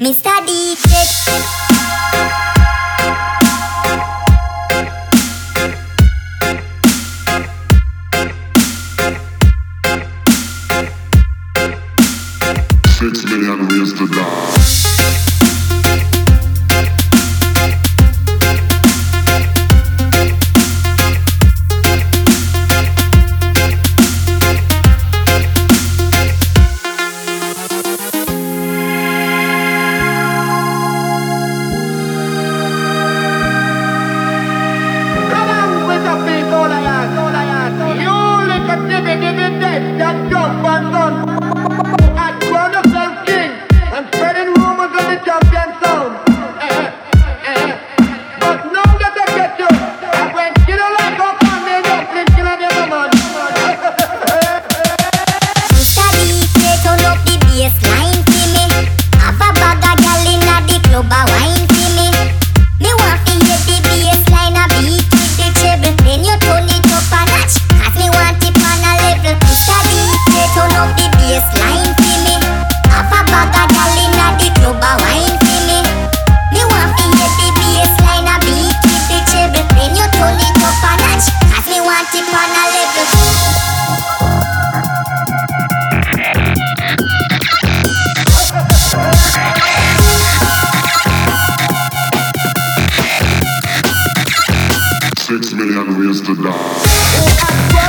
Mr. DJ. Six million ways to die. 6 million ways to die.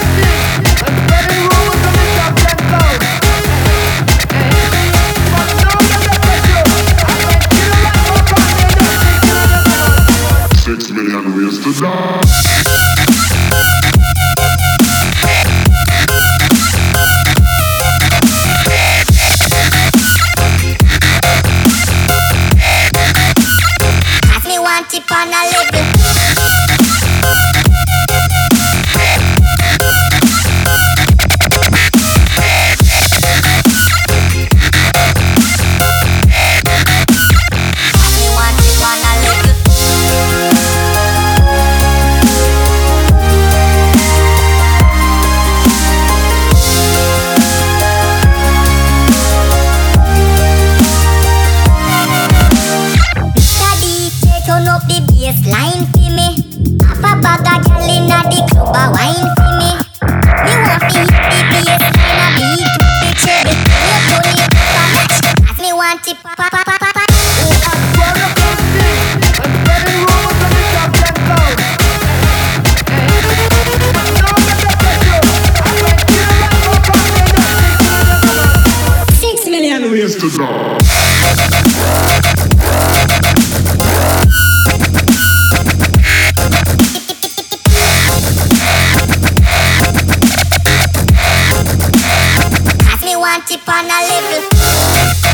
Six million ways to die. Tip on a level. Turn up the bassline for me. Half a bag of gyal inna the club a wine for me. Me want fi hit the bassline a beat with the treble. You turn it up a notch, 'cause me want it pa pa pa pa pa. Ways to die. Tip on a level.